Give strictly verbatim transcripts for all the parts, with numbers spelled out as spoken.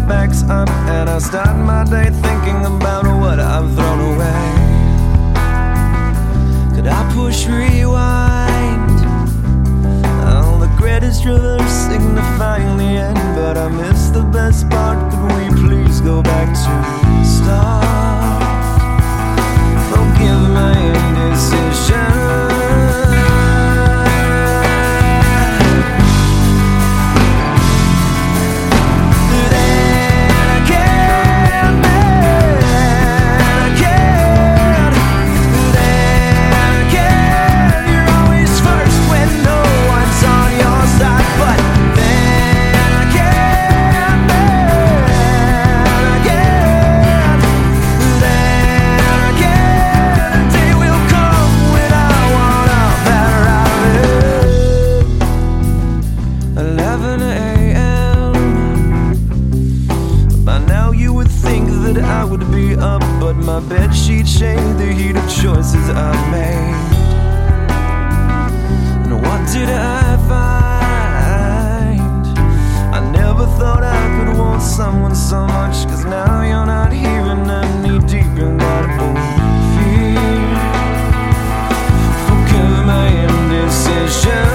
back's up and I start my day thinking about what I've thrown away. Could I push rewind? Oh, the greatest reverse signifying the end, but I missed the best part. Could we please go back to start? Forgive my indecision. But my bedsheet shade the heat of choices I made. And what did I find? I never thought I could want someone so much, 'cause now you're not here and I'm knee deep in that old fear. Forgive my indecision.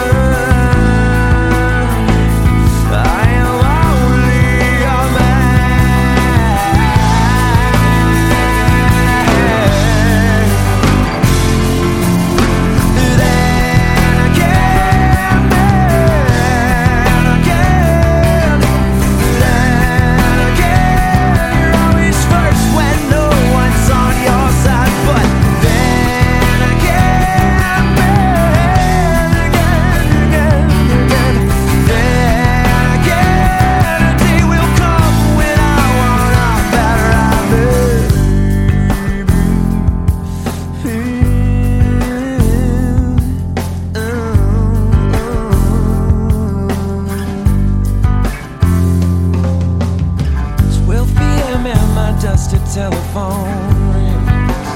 Dusty telephone rings.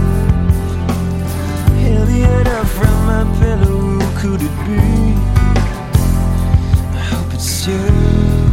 Hear the odor from my pillow. Who could it be? I hope it's you.